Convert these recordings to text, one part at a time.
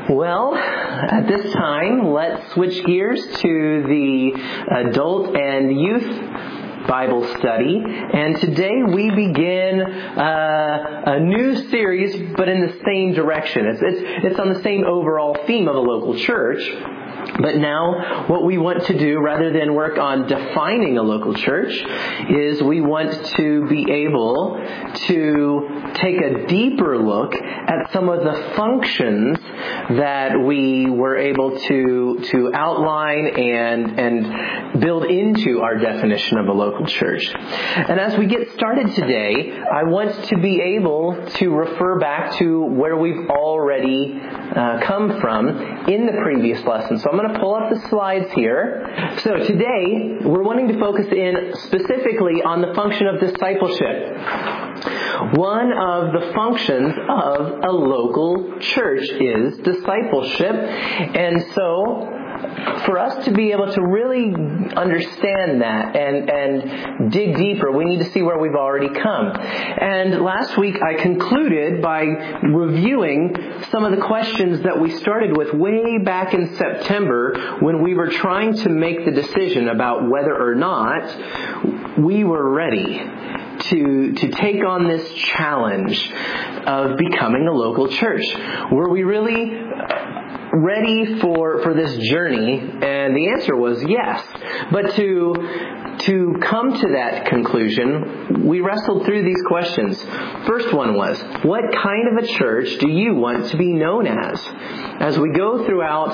Well, at this time, let's switch gears to the adult and youth Bible study. And today we begin a new series, but in the same direction. It's on the same overall theme of a local church. But now what we want to do, rather than work on defining a local church, is we want to be able to take a deeper look at some of the functions that we were able to outline and build into our definition of a local church. And as we get started today, I want to be able to refer back to where we've already come from in the previous lesson. So I'm going to pull up the slides here. So today, we're wanting to focus in specifically on the function of discipleship. One of the functions of a local church is discipleship. And so, for us to be able to really understand that and dig deeper, we need to see where we've already come. And last week I concluded by reviewing some of the questions that we started with way back in September when we were trying to make the decision about whether or not we were ready to take on this challenge of becoming a local church. Were we really ready for this journey? And the answer was yes. But to come to that conclusion, we wrestled through these questions. First one was, what kind of a church do you want to be known as? As we go throughout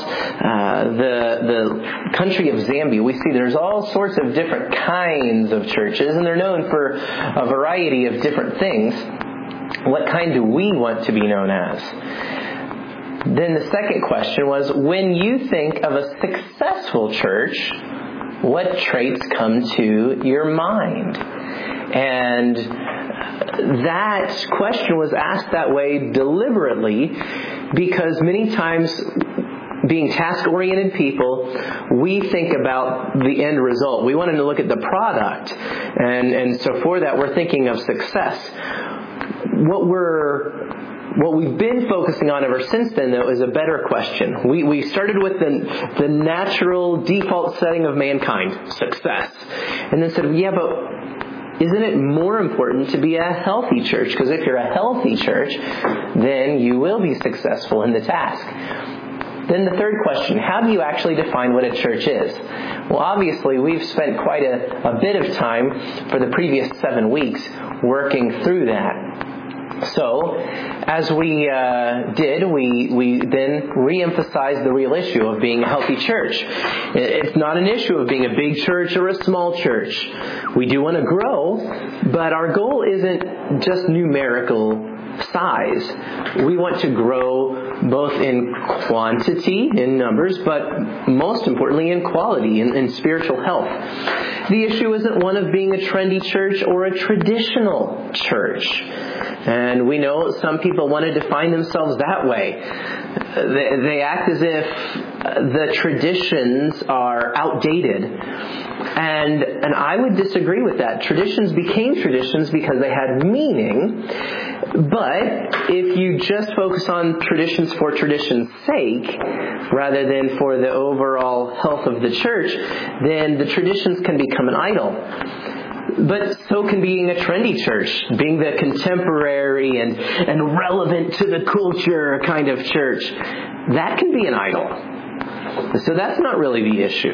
the country of Zambia, we see there's all sorts of different kinds of churches, and they're known for a variety of different things. What kind do we want to be known as? Then the second question was, when you think of a successful church, what traits come to your mind? And that question was asked that way deliberately because many times, being task-oriented people, we think about the end result. We want to look at the product. And so for that, we're thinking of success. What we've been focusing on ever since then, though, is a better question. We started with the natural default setting of mankind, success. And then said, yeah, but isn't it more important to be a healthy church? Because if you're a healthy church, then you will be successful in the task. Then the third question, how do you actually define what a church is? Well, obviously, we've spent quite a bit of time for the previous 7 weeks working through that. So, as we did, we then re-emphasized the real issue of being a healthy church. It's not an issue of being a big church or a small church. We do want to grow, but our goal isn't just numerical size. We want to grow both in quantity, in numbers, but most importantly in quality, in spiritual health. The issue isn't one of being a trendy church or a traditional church. And we know some people want to define themselves that way. They act as if the traditions are outdated. And I would disagree with that. Traditions became traditions because they had meaning. But if you just focus on traditions for tradition's sake, rather than for the overall health of the church, then the traditions can become an idol. But so can being a trendy church, being the contemporary and relevant to the culture kind of church. That can be an idol. So that's not really the issue.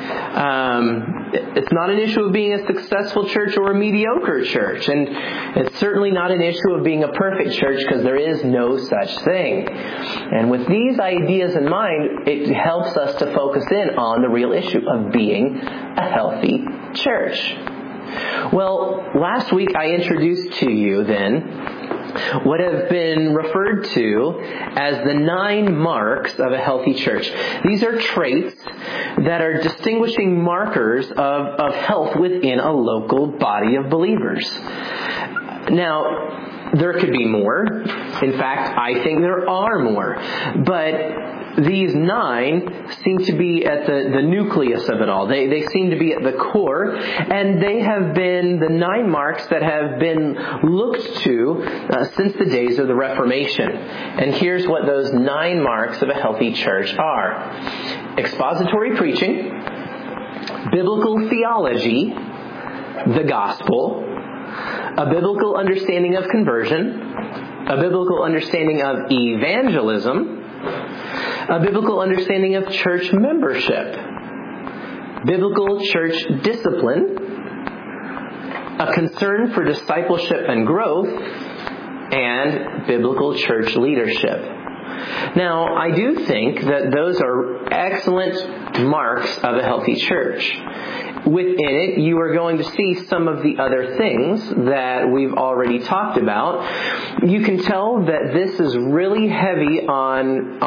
It's not an issue of being a successful church or a mediocre church. And it's certainly not an issue of being a perfect church, because there is no such thing. And with these ideas in mind, it helps us to focus in on the real issue of being a healthy church. Well, last week I introduced to you then what have been referred to as the 9 marks of a healthy church. These are traits that are distinguishing markers of health within a local body of believers. Now, There could be more. In fact, I think there are more. But these 9 seem to be at the nucleus of it all. They seem to be at the core, and they have been the 9 marks that have been looked to since the days of the Reformation. And here's what those 9 marks of a healthy church are: expository preaching, biblical theology, the gospel, a biblical understanding of conversion, a biblical understanding of evangelism, a biblical understanding of church membership, biblical church discipline, a concern for discipleship and growth, and biblical church leadership. Now, I do think that those are excellent marks of a healthy church. Within it, you are going to see some of the other things that we've already talked about. You can tell that this is really heavy on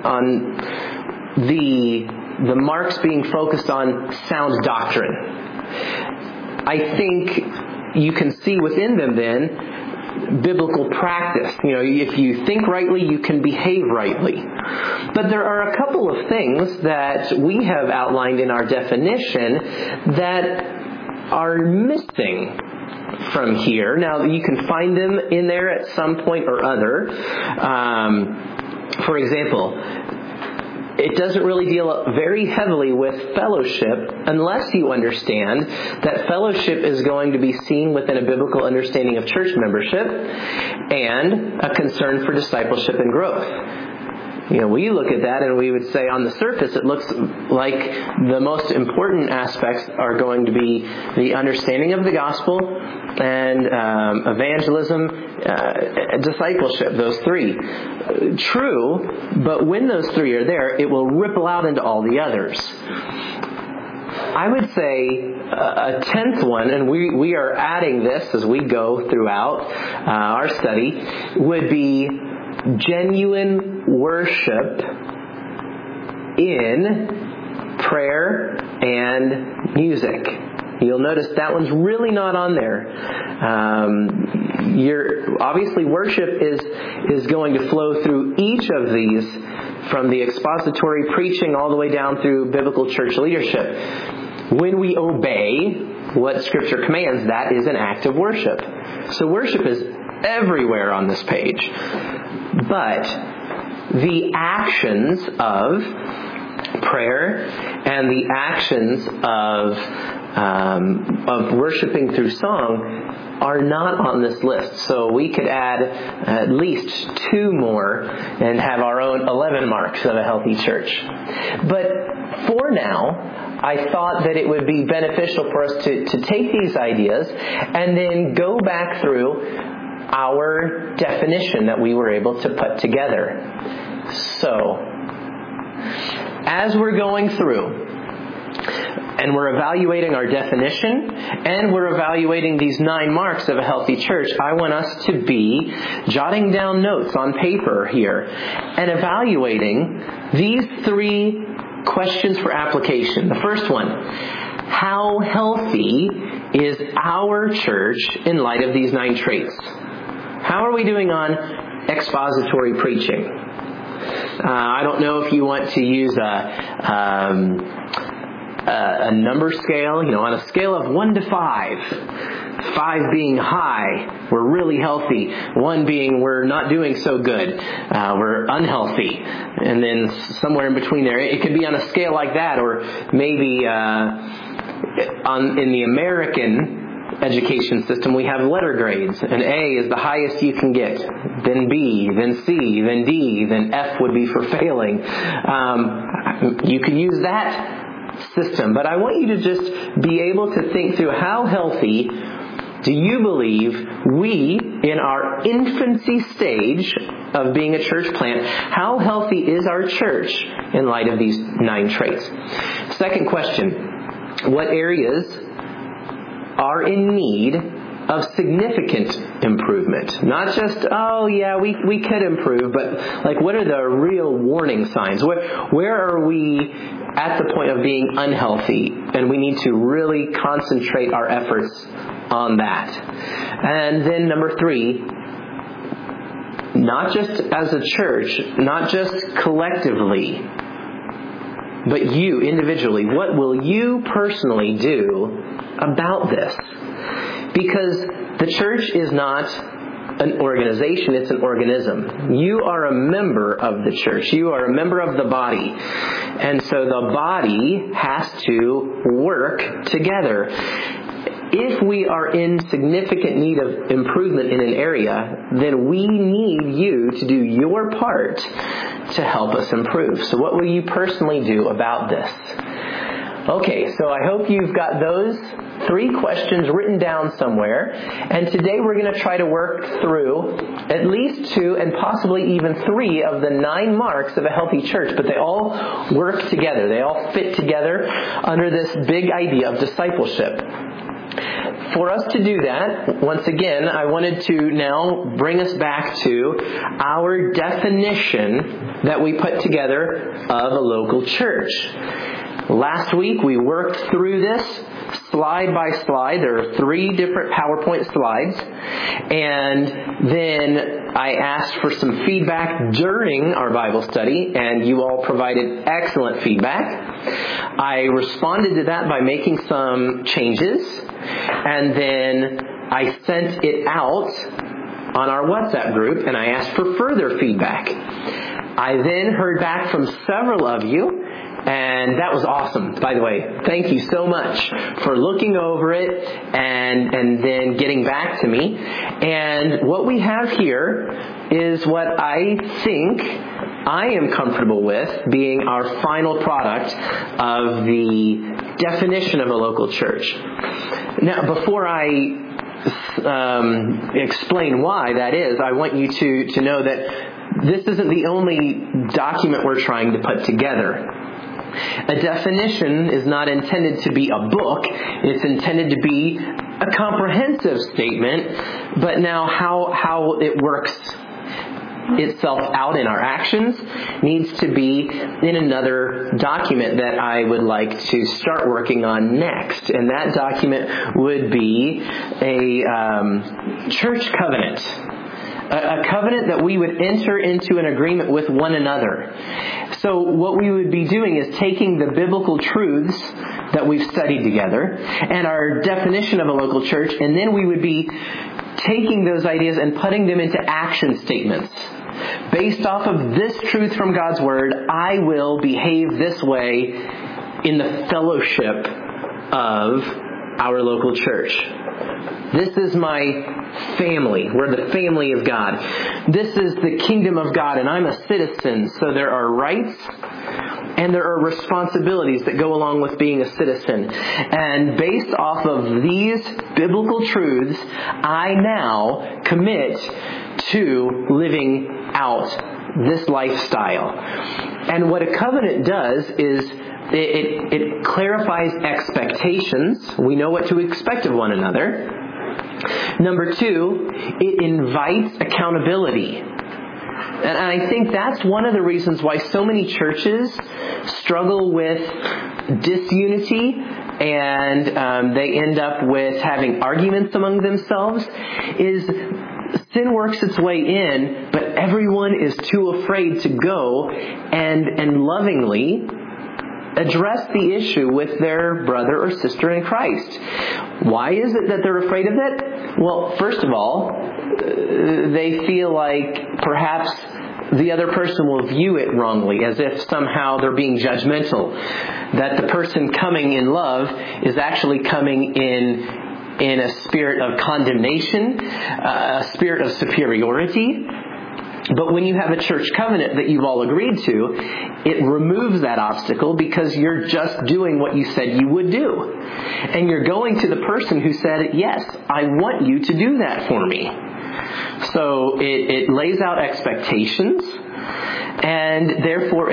the marks being focused on sound doctrine. I think you can see within them then biblical practice. If you think rightly, you can behave rightly. But there are a couple of things that we have outlined in our definition that are missing from here. Now, you can find them in there at some point or other. For example, it doesn't really deal very heavily with fellowship unless you understand that fellowship is going to be seen within a biblical understanding of church membership and a concern for discipleship and growth. We look at that and we would say on the surface it looks like the most important aspects are going to be the understanding of the gospel and evangelism, discipleship, those 3. True, but when those 3 are there, it will ripple out into all the others. I would say a 10th one, and we are adding this as we go throughout our study, would be genuine worship in prayer and music. You'll notice that one's really not on there. Obviously worship is going to flow through each of these, from the expository preaching all the way down through biblical church leadership. When we obey what Scripture commands, that is an act of worship. So worship is everywhere on this page. But the actions of prayer and the actions of worshiping through song are not on this list. So we could add at least 2 more and have our own 11 marks of a healthy church. But for now, I thought that it would be beneficial for us to take these ideas and then go back through our definition that we were able to put together. So, as we're going through and we're evaluating our definition and we're evaluating these 9 marks of a healthy church, I want us to be jotting down notes on paper here and evaluating these 3 questions for application. The first one: how healthy is our church in light of these 9 traits? How are we doing on expository preaching? I don't know if you want to use a number scale, on a scale of 1 to 5. 5 being high, we're really healthy. 1 being we're not doing so good, we're unhealthy. And then somewhere in between there, it could be on a scale like that, or maybe in the American education system, we have letter grades, and A is the highest you can get, then B, then C, then D, then F would be for failing. You can use that system, but I want you to just be able to think through how healthy do you believe we, in our infancy stage of being a church plant, how healthy is our church in light of these 9 traits? Second question: what areas are in need of significant improvement? Not just, we could improve, but what are the real warning signs? Where are we at the point of being unhealthy, and we need to really concentrate our efforts on that? And then number 3, not just as a church, not just collectively, but you individually, what will you personally do about this? Because the church is not an organization, it's an organism. You are a member of the church. You are a member of the body. And so the body has to work together. If we are in significant need of improvement in an area, then we need you to do your part to help us improve. So what will you personally do about this? Okay, so I hope you've got those 3 questions written down somewhere. And today we're going to try to work through at least 2 and possibly even 3 of the 9 marks of a healthy church. But they all work together. They all fit together under this big idea of discipleship. For us to do that, once again, I wanted to now bring us back to our definition that we put together of a local church. Last week we worked through this slide by slide. There are 3 different PowerPoint slides. And then I asked for some feedback during our Bible study, and you all provided excellent feedback. I responded to that by making some changes, and then I sent it out on our WhatsApp group, and I asked for further feedback. I then heard back from several of you, and that was awesome, by the way. Thank you so much for looking over it and then getting back to me. And what we have here is what I think I am comfortable with being our final product of the definition of a local church. Now, before I explain why that is, I want you to know that this isn't the only document we're trying to put together. A definition is not intended to be a book. It's intended to be a comprehensive statement, but now how it works itself out in our actions needs to be in another document that I would like to start working on next. And that document would be a church covenant. A covenant that we would enter into an agreement with one another. So what we would be doing is taking the biblical truths that we've studied together and our definition of a local church, and then we would be taking those ideas and putting them into action statements. Based off of this truth from God's Word, I will behave this way in the fellowship of our local church. This is my family. We're the family of God. This is the kingdom of God, and I'm a citizen. So there are rights and there are responsibilities that go along with being a citizen. And based off of these biblical truths, I now commit to living out this lifestyle. And what a covenant does is it clarifies expectations. We know what to expect of one another. Number 2, it invites accountability. And I think that's one of the reasons why so many churches struggle with disunity and they end up with having arguments among themselves is sin works its way in, but everyone is too afraid to go and lovingly address the issue with their brother or sister in Christ. Why is it that they're afraid of it? Well, first of all, they feel like perhaps the other person will view it wrongly, as if somehow they're being judgmental. That the person coming in love is actually coming in a spirit of condemnation, a spirit of superiority. But when you have a church covenant that you've all agreed to, it removes that obstacle because you're just doing what you said you would do. And you're going to the person who said, yes, I want you to do that for me. So it lays out expectations, and therefore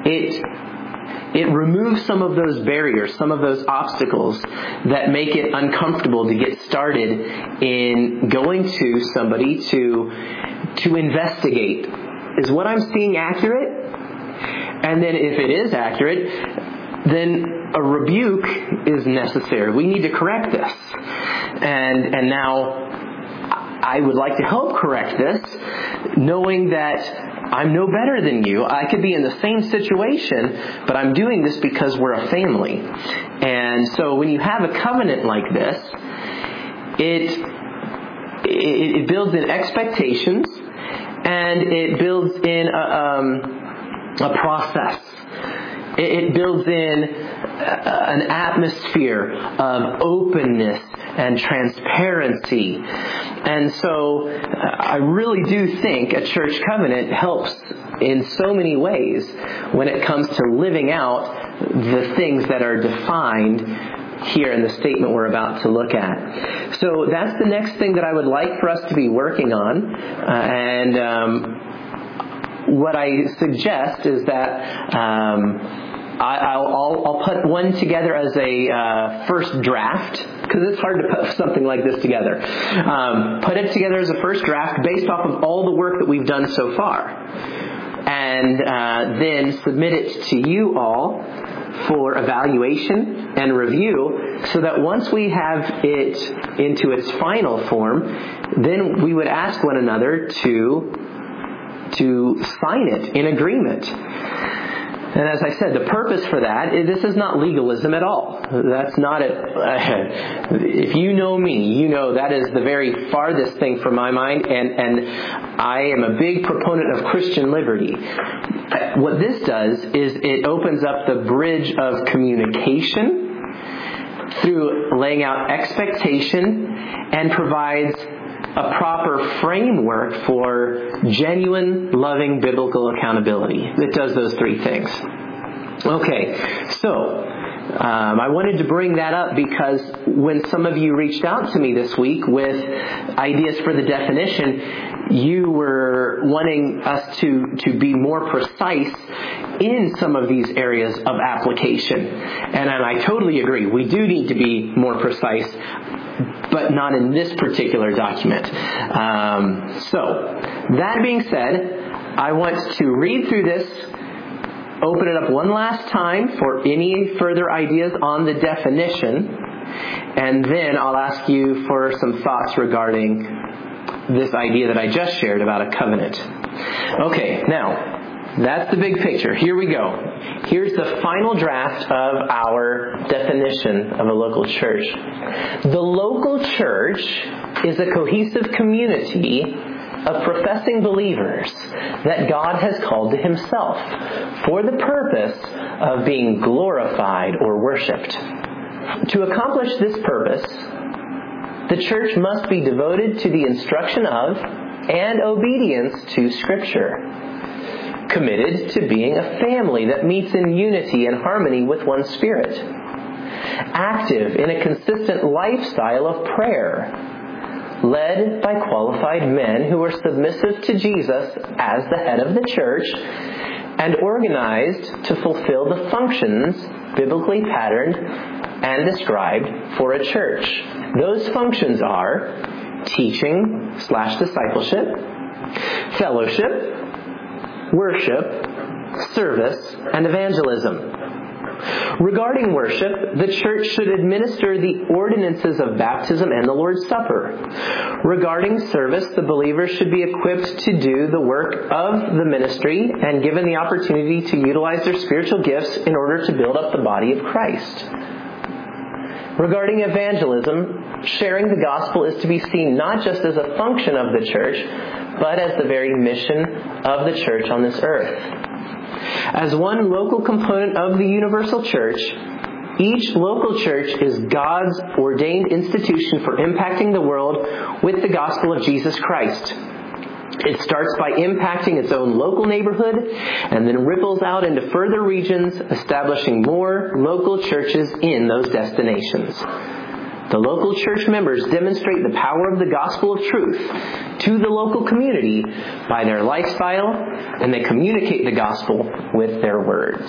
it removes some of those barriers, some of those obstacles that make it uncomfortable to get started in going to somebody to investigate. Is what I'm seeing accurate? And then if it is accurate, then a rebuke is necessary. We need to correct this. And now I would like to help correct this, knowing that I'm no better than you. I could be in the same situation, but I'm doing this because we're a family. And so when you have a covenant like this, it builds in expectations, and it builds in a process. It builds in an atmosphere of openness and transparency. And so I really do think a church covenant helps in so many ways when it comes to living out the things that are defined here in the statement we're about to look at. So that's the next thing that I would like for us to be working on. What I suggest is that I'll put one together as a first draft, because it's hard to put something like this together. Put it together as a first draft based off of all the work that we've done so far. And then submit it to you all for evaluation and review, so that once we have it into its final form, then we would ask one another to sign it in agreement. And as I said, the purpose for that, this is not legalism at all. That's not it. If you know me, you know that is the very farthest thing from my mind, and I am a big proponent of Christian liberty. What this does is it opens up the bridge of communication through laying out expectation, and provides a proper framework for genuine, loving, biblical accountability. It does those three things. Okay, so I wanted to bring that up because when some of you reached out to me this week with ideas for the definition, you were wanting us to be more precise in some of these areas of application. And I totally agree. We do need to be more precise, but not in this particular document. So, that being said, I want to read through this, open it up one last time for any further ideas on the definition, and then I'll ask you for some thoughts regarding this idea that I just shared about a covenant. Okay, now, that's the big picture. Here we go. Here's the final draft of our definition of a local church. The local church is a cohesive community of professing believers that God has called to Himself for the purpose of being glorified or worshipped. To accomplish this purpose, the church must be devoted to the instruction of and obedience to Scripture, committed to being a family that meets in unity and harmony with one Spirit, active in a consistent lifestyle of prayer, led by qualified men who are submissive to Jesus as the head of the church, and organized to fulfill the functions biblically patterned and described for a church. Those functions are teaching/discipleship, fellowship, worship, service, and evangelism. Regarding worship, the church should administer the ordinances of baptism and the Lord's Supper. Regarding service, the believers should be equipped to do the work of the ministry and given the opportunity to utilize their spiritual gifts in order to build up the body of Christ. Regarding evangelism, sharing the gospel is to be seen not just as a function of the church, but as the very mission of the church on this earth. As one local component of the universal church, each local church is God's ordained institution for impacting the world with the gospel of Jesus Christ. It starts by impacting its own local neighborhood and then ripples out into further regions, establishing more local churches in those destinations. The local church members demonstrate the power of the gospel of truth to the local community by their lifestyle, and they communicate the gospel with their words.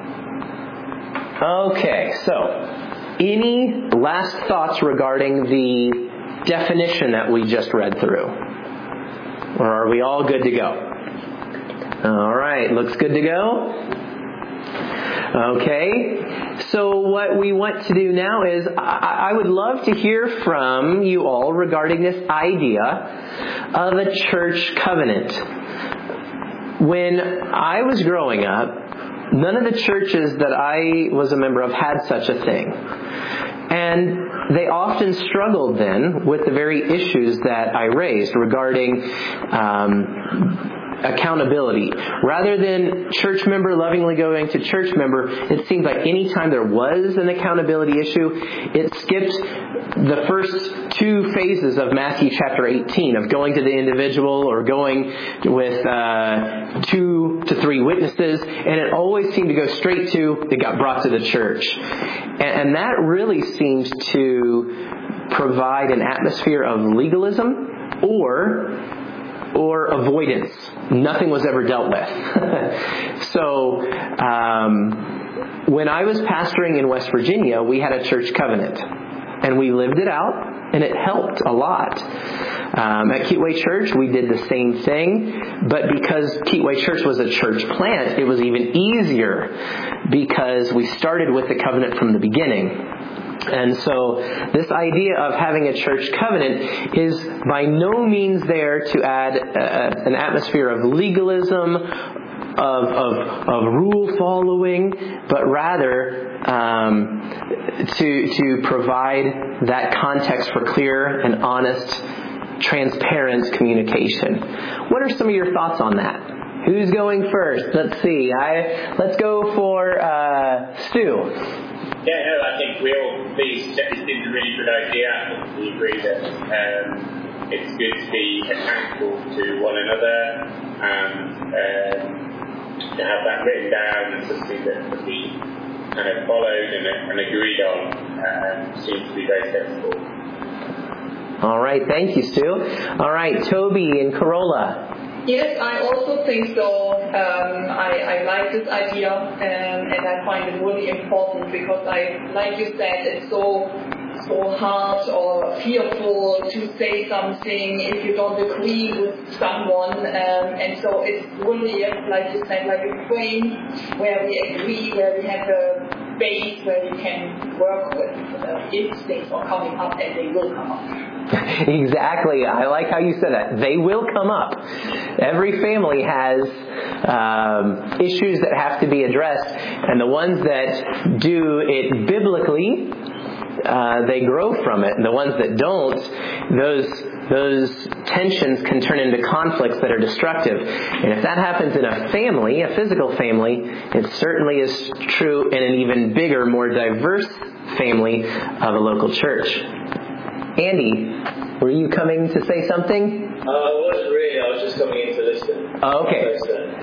Okay, so any last thoughts regarding the definition that we just read through? Or are we all good to go? All right, looks good to go? Okay? So what we want to do now is I would love to hear from you all regarding this idea of a church covenant. When I was growing up, none of the churches that I was a member of had such a thing. And they often struggled then with the very issues that I raised regarding accountability. Rather than church member lovingly going to church member, it seemed like any time there was an accountability issue, it skipped the first two phases of Matthew chapter 18 of going to the individual or going with 2 to 3 witnesses, and it always seemed to go straight to it got brought to the church. And that really seems to provide an atmosphere of legalism or avoidance. Nothing was ever dealt with. So, when I was pastoring in West Virginia, we had a church covenant. And we lived it out, and it helped a lot. At Keatway Church, we did the same thing. But because Keatway Church was a church plant, it was even easier because we started with the covenant from the beginning. And so this idea of having a church covenant is by no means there to add an atmosphere of legalism, of rule following, but rather to provide that context for clear and honest, transparent communication. What are some of your thoughts on that? Who's going first? Let's see. Let's go for Stu. Yeah, no, I think these seems a really good idea. We agree that it's good to be accountable to one another and to have that written down and something that can be kind of followed and agreed on seems to be very sensible. All right, thank you, Stu. All right, Toby and Corolla. Yes, I also think so. I like this idea and I find it really important because like you said, it's so hard or fearful to say something if you don't agree with someone. And so it's really, like you said, like a frame where we agree, where we have a base where we can work with if things are coming up, and they will come up. Exactly. I like how you said that. They will come up. Every family has issues that have to be addressed, and the ones that do it biblically, they grow from it, and the ones that don't, those tensions can turn into conflicts that are destructive. And if that happens in a family, a physical family, it certainly is true in an even bigger, more diverse family of a local church. Andy, were you coming to say something? I wasn't really. I was just coming in to listen. Oh, okay.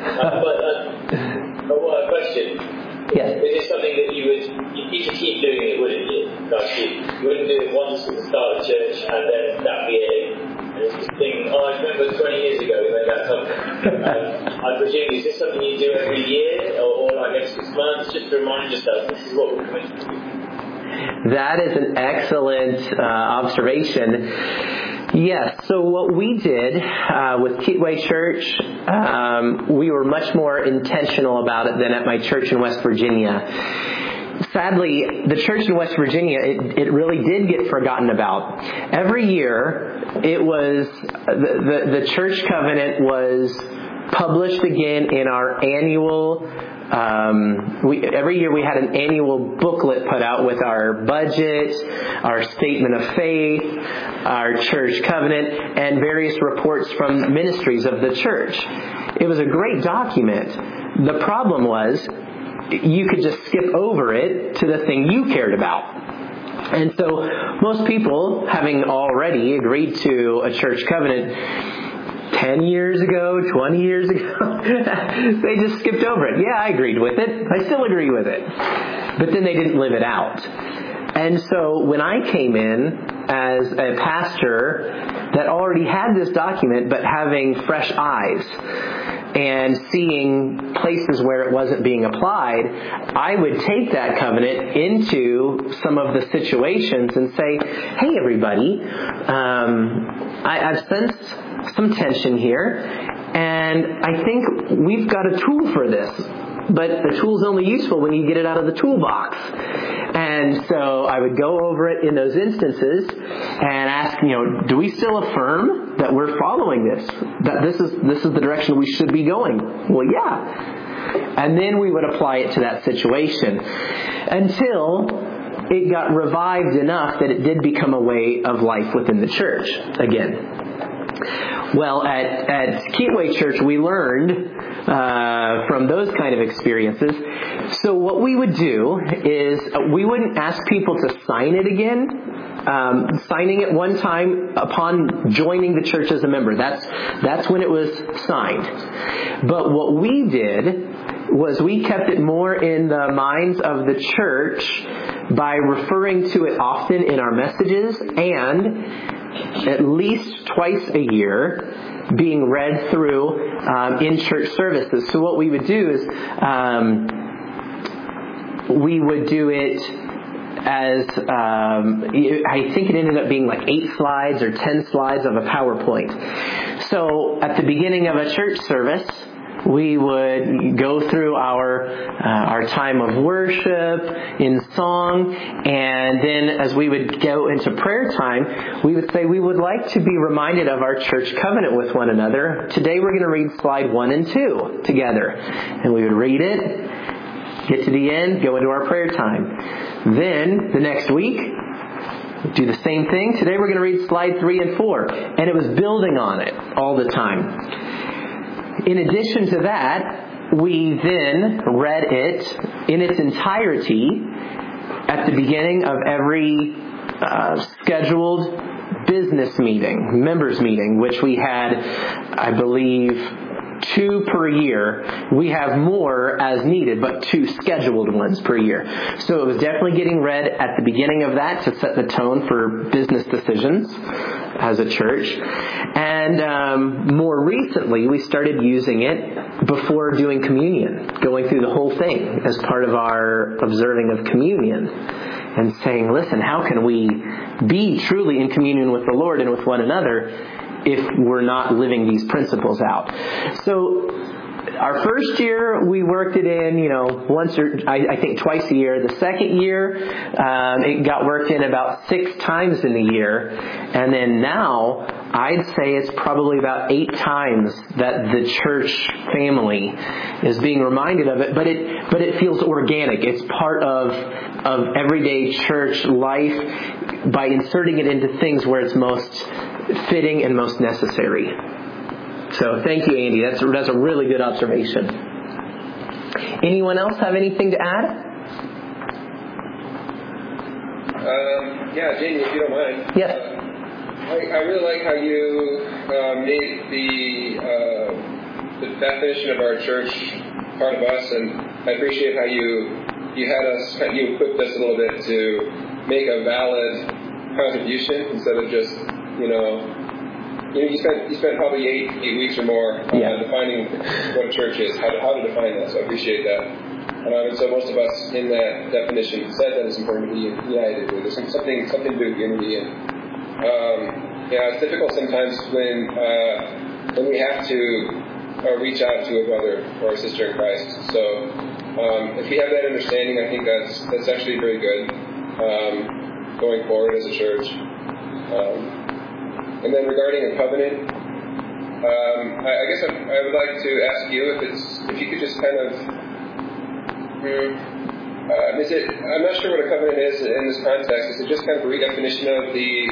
But what a question. Yes. Is it something that you could keep doing it, wouldn't you? Like you wouldn't do it once at the start of church and then that'd be it. And it's this thing, I remember 20 years ago we made that comment. I presume, is this something you do every year or like every 6 months just to remind yourself this is what we're committed to? That is an excellent observation. Yes, so what we did with Keatway Church, we were much more intentional about it than at my church in West Virginia. Sadly, the church in West Virginia, it really did get forgotten about. Every year, it was the church covenant was published again in our annual. Every year we had an annual booklet put out with our budget, our statement of faith, our church covenant, and various reports from ministries of the church. It was a great document. The problem was you could just skip over it to the thing you cared about. And so most people, having already agreed to a church covenant 10 years ago, 20 years ago, they just skipped over it. Yeah, I agreed with it. I still agree with it. But then they didn't live it out. And so when I came in as a pastor that already had this document, but having fresh eyes and seeing places where it wasn't being applied, I would take that covenant into some of the situations and say, hey, everybody, I've sensed some tension here, and I think we've got a tool for this. but the tool's only useful when you get it out of the toolbox. And so I would go over it in those instances and ask, do we still affirm that we're following this? That this is the direction we should be going? Well, yeah. And then we would apply it to that situation until it got revived enough that it did become a way of life within the church again. Well, at Keatway Church, we learned from those kind of experiences. So what we would do is we wouldn't ask people to sign it again. Signing it one time upon joining the church as a member. That's when it was signed. But what we did was we kept it more in the minds of the church by referring to it often in our messages and at least twice a year being read through in church services. So what we would do is we would do it as I think it ended up being like 8 slides or 10 slides of a PowerPoint. So at the beginning of a church service, we would go through our time of worship in song, and then as we would go into prayer time, we would say we would like to be reminded of our church covenant with one another. Today we're going to read slide 1 and 2 together. And we would read it, get to the end, go into our prayer time. Then the next week, do the same thing. Today we're going to read slide 3 and 4. And it was building on it all the time. In addition to that, we then read it in its entirety at the beginning of every scheduled business meeting, members meeting, which we had, I believe, 2 per year. We have more as needed, but 2 scheduled ones per year. So it was definitely getting read at the beginning of that to set the tone for business decisions as a church. And more recently, we started using it before doing communion, going through the whole thing as part of our observing of communion and saying, listen, how can we be truly in communion with the Lord and with one another if we're not living these principles out? So our first year, we worked it in, once or I think twice a year. The second year, it got worked in about 6 times in the year. And then now, I'd say it's probably about 8 times that the church family is being reminded of it. But it feels organic. It's part of everyday church life by inserting it into things where it's most fitting and most necessary. So thank you, Andy. That's a really good observation. Anyone else have anything to add? Yeah, Jamie, if you don't mind. Yes. I really like how you made the definition of our church part of us, and I appreciate how you equipped us a little bit to make a valid contribution instead of just you spent probably 8 weeks or more defining what a church is, how to define that. So I appreciate that. And so most of us in that definition said that it's important to be united. There's something to do with unity. And it's difficult sometimes when we have to reach out to a brother or a sister in Christ. So if we have that understanding, I think that's actually very good going forward as a church. And then regarding a covenant, I guess I would like to ask you if you could just kind of, I'm not sure what a covenant is in this context. Is it just kind of a redefinition of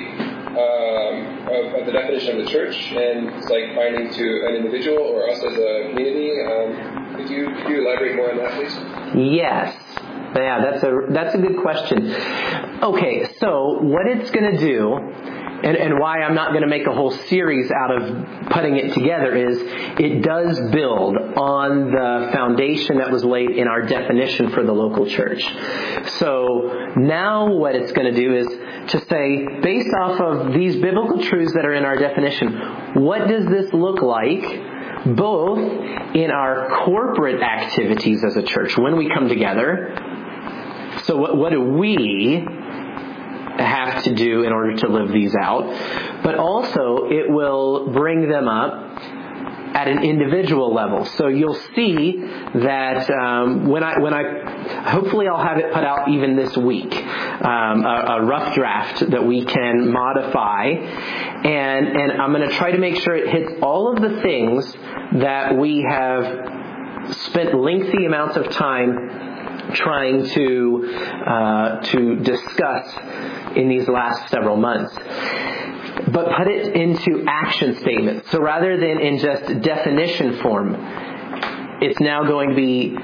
the definition of the church, and it's like binding to an individual or us as a community? Could you elaborate more on that, please? Yes. Yeah, that's a good question. Okay, so what it's going to do, and why I'm not going to make a whole series out of putting it together, is it does build on the foundation that was laid in our definition for the local church. So now what it's going to do is to say, based off of these biblical truths that are in our definition, what does this look like both in our corporate activities as a church when we come together? So what do we have to do in order to live these out? But also it will bring them up at an individual level. So you'll see that when I hopefully I'll have it put out even this week, a rough draft that we can modify, and I'm going to try to make sure it hits all of the things that we have spent lengthy amounts of time trying to discuss in these last several months. But put it into action statements. So rather than in just definition form, it's now going to be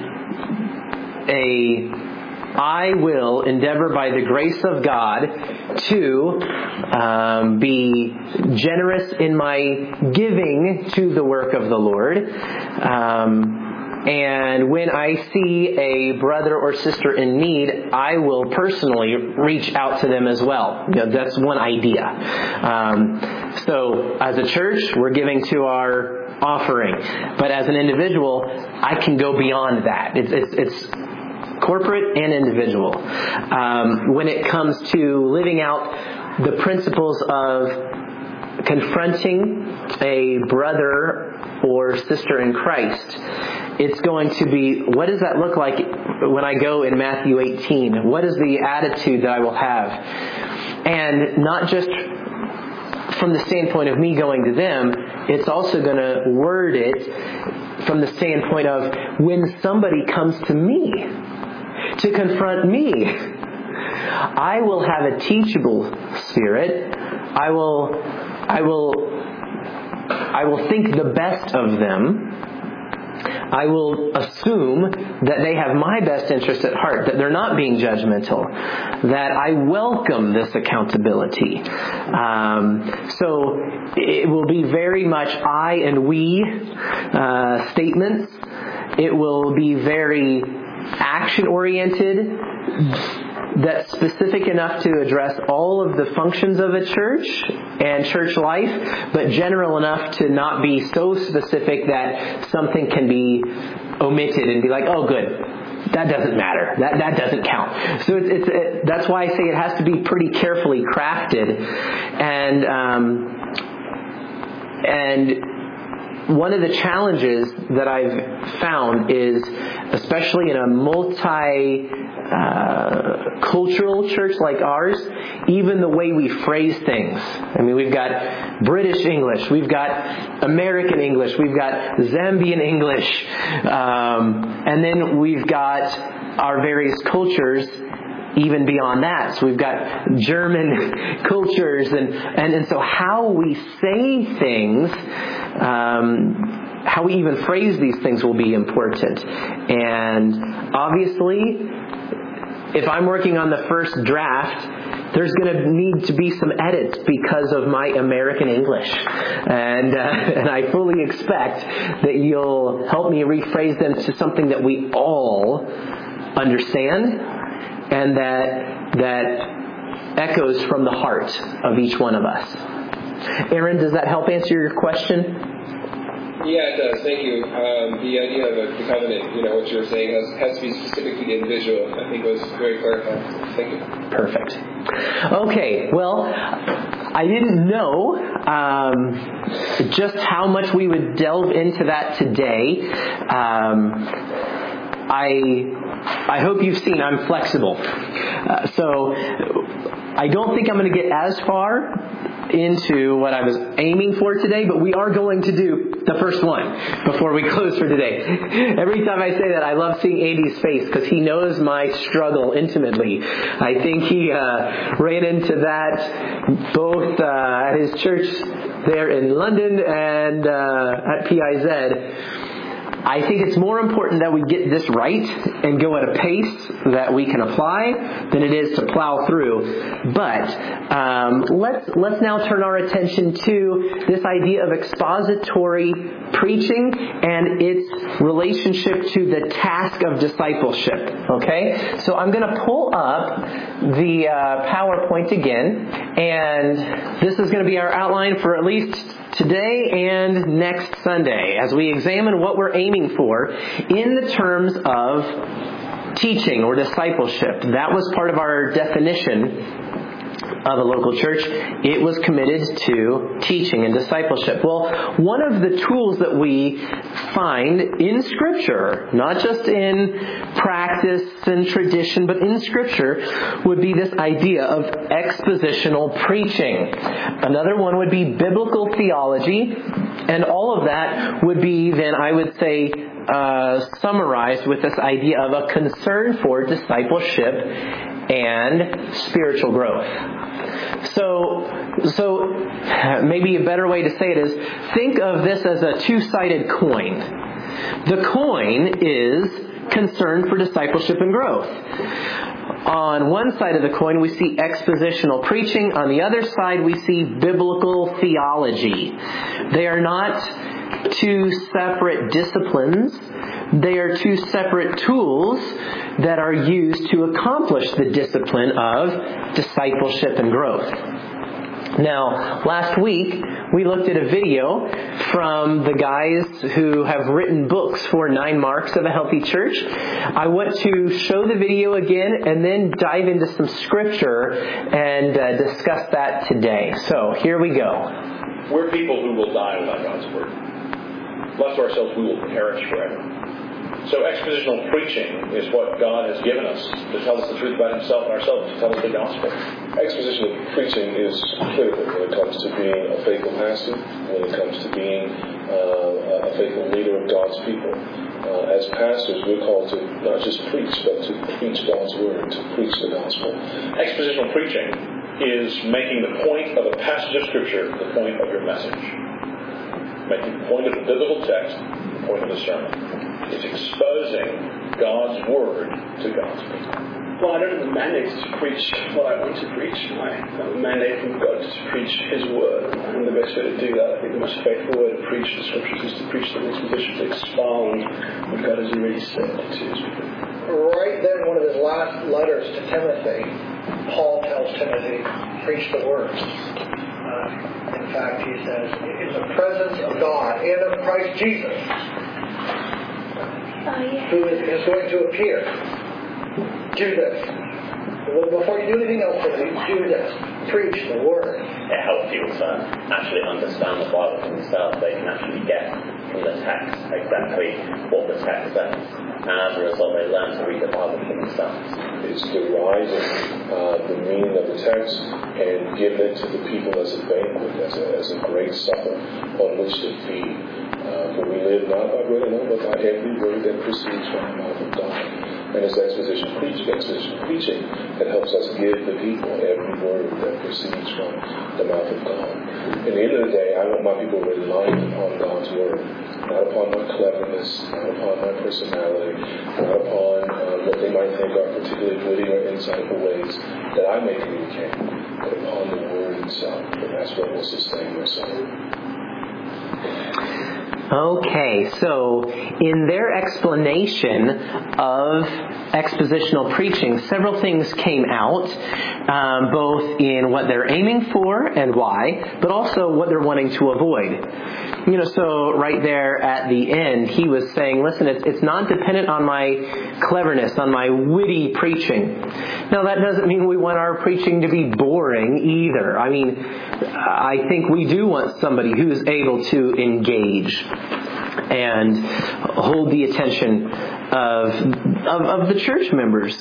I will endeavor by the grace of God to be generous in my giving to the work of the Lord. And when I see a brother or sister in need, I will personally reach out to them as well. That's one idea. So as a church, we're giving to our offering. But as an individual, I can go beyond that. It's corporate and individual. When it comes to living out the principles of confronting a brother or sister in Christ, it's going to be, what does that look like when I go in Matthew 18? What is the attitude that I will have? And not just from the standpoint of me going to them, it's also going to word it from the standpoint of when somebody comes to me to confront me, I will have a teachable spirit. I will think the best of them. I will assume that they have my best interest at heart, that they're not being judgmental, that I welcome this accountability. So it will be very much I and we statements. It will be very action-oriented, that's specific enough to address all of the functions of a church and church life, but general enough to not be so specific that something can be omitted and be like, oh, good, that doesn't matter. That doesn't count. So that's why I say it has to be pretty carefully crafted. And one of the challenges that I've found is, especially in a multi-cultural church like ours, even the way we phrase things. I mean, we've got British English, we've got American English, we've got Zambian English, and then we've got our various cultures even beyond that. So we've got German cultures, and so how we say things, how we even phrase these things will be important. And obviously, if I'm working on the first draft, there's going to need to be some edits because of my American English. And I fully expect that you'll help me rephrase them to something that we all understand and that echoes from the heart of each one of us. Aaron, does that help answer your question? Yeah, it does. Thank you. The idea of the covenant, what you were saying, has to be specific to the individual. I think it was very clarifying. Thank you. Perfect. Okay, well, I didn't know just how much we would delve into that today. I hope you've seen I'm flexible. So I don't think I'm going to get as far into what I was aiming for today, but we are going to do the first one before we close for today. Every time I say that, I love seeing Andy's face because he knows my struggle intimately. I think he ran into that both at his church there in London and at PIZ. I think it's more important that we get this right and go at a pace that we can apply than it is to plow through. But let's now turn our attention to this idea of expository preaching and its relationship to the task of discipleship. Okay? So I'm going to pull up the PowerPoint again, and this is going to be our outline for at least today and next Sunday as we examine what we're aiming for in the terms of teaching or discipleship. That was part of our definition of a local church, it was committed to teaching and discipleship. Well, one of the tools that we find in Scripture, not just in practice and tradition, but in Scripture, would be this idea of expositional preaching. Another one would be biblical theology, and all of that would be, then I would say, summarized with this idea of a concern for discipleship and spiritual growth. So maybe a better way to say it is, think of this as a two-sided coin. The coin is concern for discipleship and growth. On one side of the coin, we see expositional preaching. On the other side, we see biblical theology. They are not two separate disciplines. They are two separate tools that are used to accomplish the discipline of discipleship and growth. Now, last week, we looked at a video from the guys who have written books for 9 Marks of a Healthy Church. I want to show the video again and then dive into some scripture and discuss that today. So, here we go. We're people who will die without God's Word. Left to ourselves, we will perish forever. So expositional preaching is what God has given us to tell us the truth about Himself and ourselves, to tell us the gospel. Expositional preaching is critical when it comes to being a faithful pastor, when it comes to being a faithful leader of God's people. As pastors, we're called to not just preach, but to preach God's Word, to preach the gospel. Expositional preaching is making the point of a passage of Scripture the point of your message. Making the point of the biblical text the point of the sermon. It's exposing God's Word to God's people. Well, I don't have the mandate to preach what I want to preach. I have a mandate from God to preach His Word. And the best way to do that, I think the most faithful way to preach the Scriptures is to preach them in exposition, to expound what God has already said to His people. Right then, one of his last letters to Timothy, Paul tells Timothy, preach the Word. In fact, he says, in the presence of God and of Christ Jesus, who is going to appear. Do this. Before you do anything else, do this. Preach the Word. It helps people to actually understand the Bible for themselves. They can actually get from the text exactly what the text says. And as a result, they learn to read the Bible for themselves. It's deriving the meaning of the text and giving it to the people as a banquet, as a great supper on which to feed. For we live not by bread alone, but by every word that proceeds from the mouth of God. And it's exposition preaching that helps us give the people every word that proceeds from the mouth of God. At the end of the day, I want my people relying upon God's Word, not upon my cleverness, not upon my personality, not upon what they might think are particularly witty or insightful ways that I may communicate, but upon the Word itself. And that's what will sustain their soul. Okay, so in their explanation of expositional preaching, several things came out, both in what they're aiming for and why, but also what they're wanting to avoid. So right there at the end, he was saying, listen, it's not dependent on my cleverness, on my witty preaching. Now, that doesn't mean we want our preaching to be boring either. I mean, I think we do want somebody who is able to engage and hold the attention of the church members.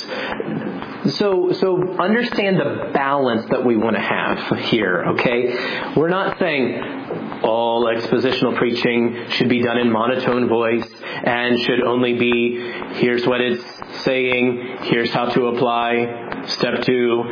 So understand the balance that we want to have here, okay? We're not saying all expositional preaching should be done in monotone voice and should only be, here's what it's saying, here's how to apply, step 2.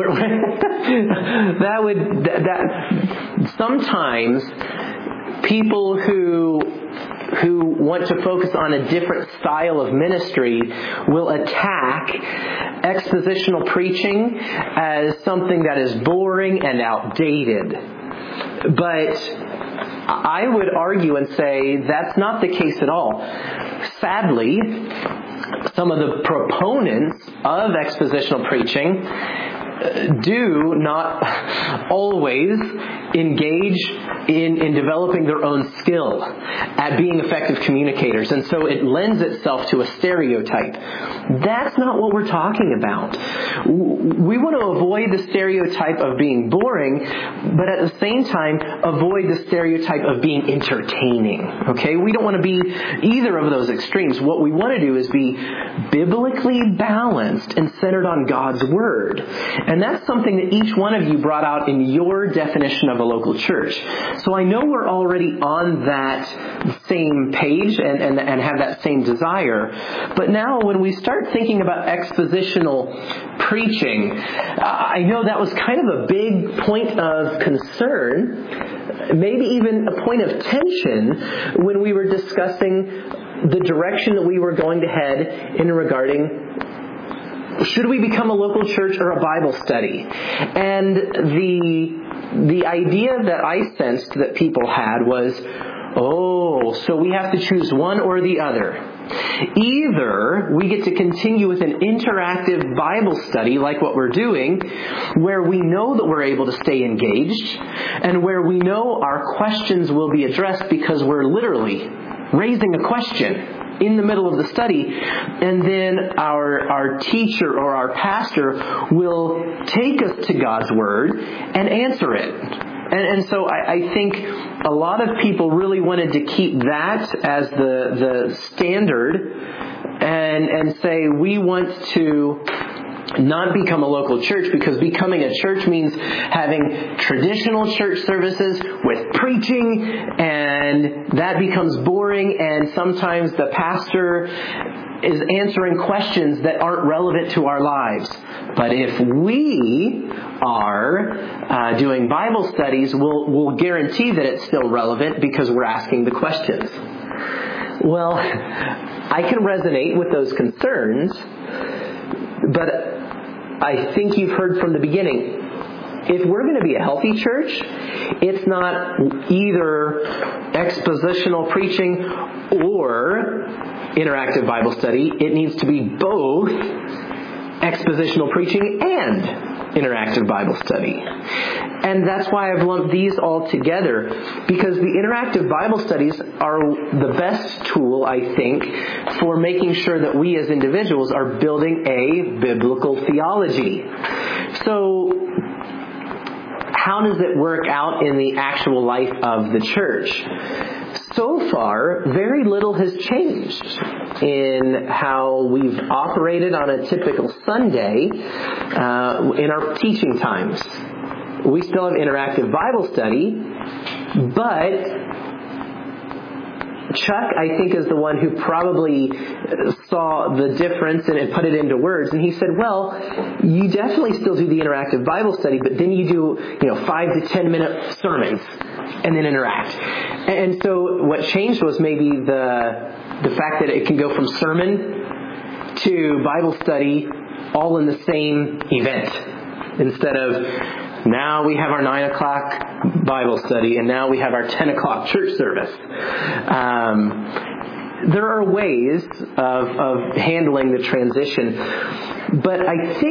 Sometimes people who want to focus on a different style of ministry will attack expositional preaching as something that is boring and outdated. But I would argue and say that's not the case at all. Sadly, some of the proponents of expositional preaching do not always engage in developing their own skill at being effective communicators. And so it lends itself to a stereotype. That's not what we're talking about. We want to avoid the stereotype of being boring, but at the same time, avoid the stereotype of being entertaining. Okay? We don't want to be either of those extremes. What we want to do is be biblically balanced and centered on God's Word. And that's something that each one of you brought out in your definition of a local church. So I know we're already on that same page and have that same desire. But now when we start thinking about expositional preaching, I know that was kind of a big point of concern, maybe even a point of tension when we were discussing the direction that we were going to head in regarding should we become a local church or a Bible study? And the idea that I sensed that people had was, so we have to choose one or the other. Either we get to continue with an interactive Bible study like what we're doing, where we know that we're able to stay engaged, and where we know our questions will be addressed because we're literally raising a question in the middle of the study, and then our teacher or our pastor will take us to God's Word and answer it. And so I think a lot of people really wanted to keep that as the standard and say we want to not become a local church, because becoming a church means having traditional church services with preaching, and that becomes boring, and sometimes the pastor is answering questions that aren't relevant to our lives. But if we are doing Bible studies, we'll guarantee that it's still relevant because we're asking the questions. Well, I can resonate with those concerns, but I think you've heard from the beginning, if we're going to be a healthy church, it's not either expositional preaching or interactive Bible study. It needs to be both expositional preaching and interactive Bible study. And that's why I've lumped these all together, because the interactive Bible studies are the best tool, I think, for making sure that we as individuals are building a biblical theology. So, how does it work out in the actual life of the church? So far, very little has changed in how we've operated on a typical Sunday in our teaching times. We still have interactive Bible study, but Chuck, I think, is the one who probably saw the difference and put it into words. And he said, well, you definitely still do the interactive Bible study, but then you do, 5 to 10 minute sermons and then interact. And so what changed was maybe the fact that it can go from sermon to Bible study all in the same event, instead of now we have our 9 o'clock Bible study, and now we have our 10 o'clock church service. There are ways of handling the transition, but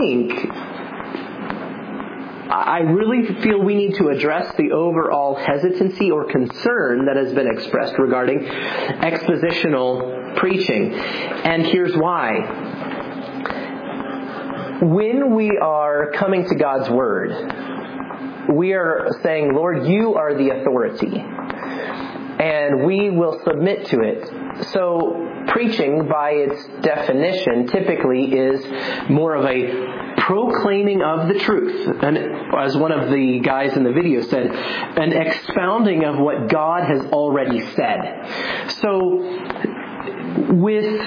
I really feel we need to address the overall hesitancy or concern that has been expressed regarding expositional preaching. And here's why. When we are coming to God's Word, we are saying, Lord, you are the authority, and we will submit to it. So preaching, by its definition, typically is more of a proclaiming of the truth. And as one of the guys in the video said, an expounding of what God has already said. So with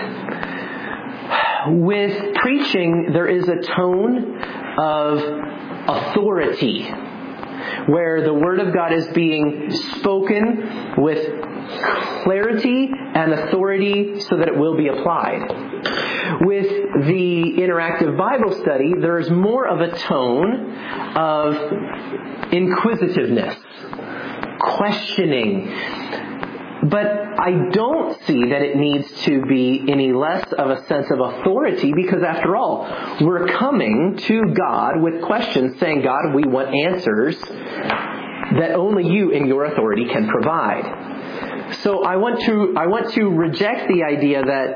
preaching, there is a tone of authority, where the Word of God is being spoken with clarity and authority so that it will be applied. With the interactive Bible study, there's more of a tone of inquisitiveness, questioning. But I don't see that it needs to be any less of a sense of authority, because after all, we're coming to God with questions saying, God, we want answers that only you in your authority can provide. So I want to reject the idea that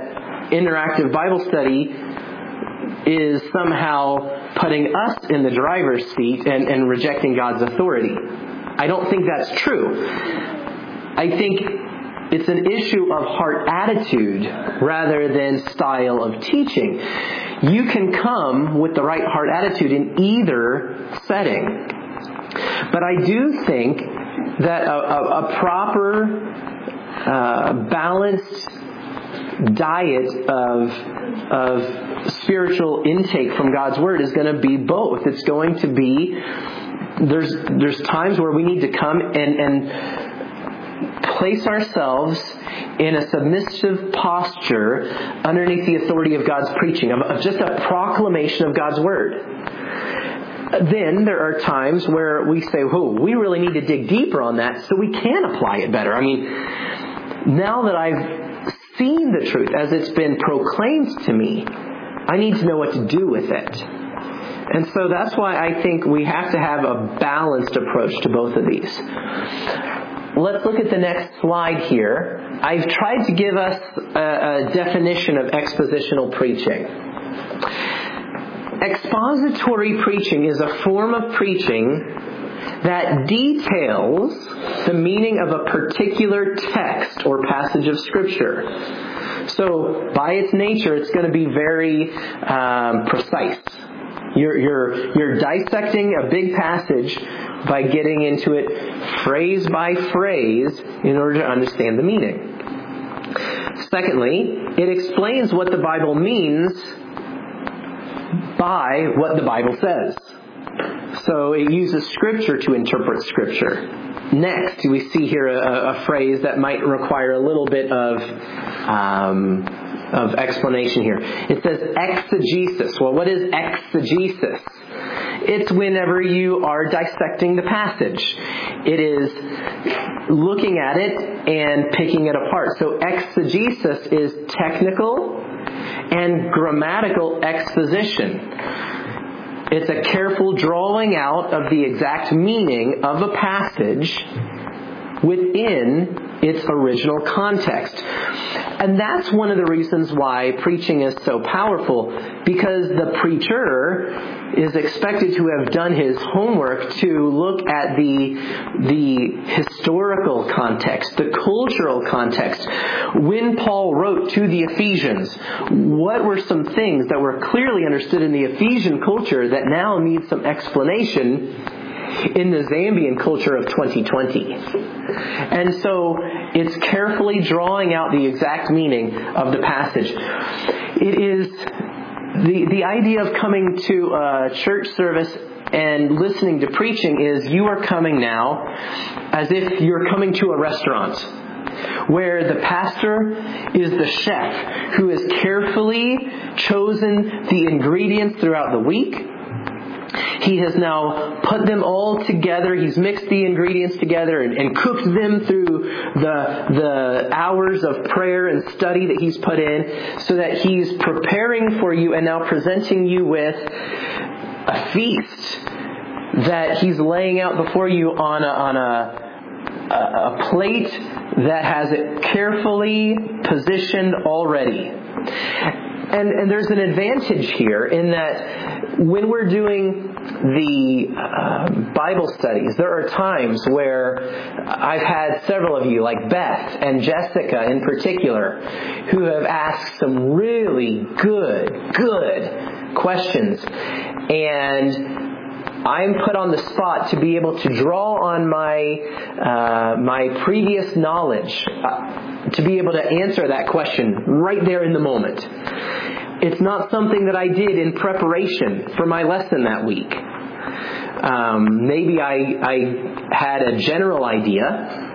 interactive Bible study is somehow putting us in the driver's seat and rejecting God's authority. I don't think that's true. I think it's an issue of heart attitude rather than style of teaching. You can come with the right heart attitude in either setting. But I do think that a proper, balanced diet of spiritual intake from God's Word is going to be both. It's going to be, there's times where we need to come and place ourselves in a submissive posture underneath the authority of God's preaching, of just a proclamation of God's Word. Then there are times where we say, we really need to dig deeper on that so we can apply it better. I mean, now that I've seen the truth as it's been proclaimed to me, I need to know what to do with it. And so that's why I think we have to have a balanced approach to both of these. Let's look at the next slide here. I've tried to give us a definition of expositional preaching. Expository preaching is a form of preaching that details the meaning of a particular text or passage of Scripture. So, by its nature, it's going to be very precise. You're dissecting a big passage by getting into it phrase by phrase in order to understand the meaning. Secondly, it explains what the Bible means by what the Bible says. So it uses Scripture to interpret Scripture. Next, we see here a phrase that might require a little bit of explanation here. It says exegesis. Well, what is exegesis? It's whenever you are dissecting the passage. It is looking at it and picking it apart. So exegesis is technical and grammatical exposition. It's a careful drawing out of the exact meaning of a passage within its original context. And that's one of the reasons why preaching is so powerful, because the preacher is expected to have done his homework to look at the historical context, the cultural context. When Paul wrote to the Ephesians, what were some things that were clearly understood in the Ephesian culture that now need some explanation in the Zambian culture of 2020? And so it's carefully drawing out the exact meaning of the passage. It is the idea of coming to a church service and listening to preaching is you are coming now as if you're coming to a restaurant where the pastor is the chef who has carefully chosen the ingredients throughout the week. He has now put them all together. He's mixed the ingredients together and cooked them through the hours of prayer and study that he's put in, so that he's preparing for you and now presenting you with a feast that he's laying out before you on a plate that has it carefully positioned already. And there's an advantage here in that when we're doing the Bible studies, there are times where I've had several of you, like Beth and Jessica in particular, who have asked some really good questions. And I'm put on the spot to be able to draw on my previous knowledge to be able to answer that question right there in the moment. It's not something that I did in preparation for my lesson that week. Maybe I had a general idea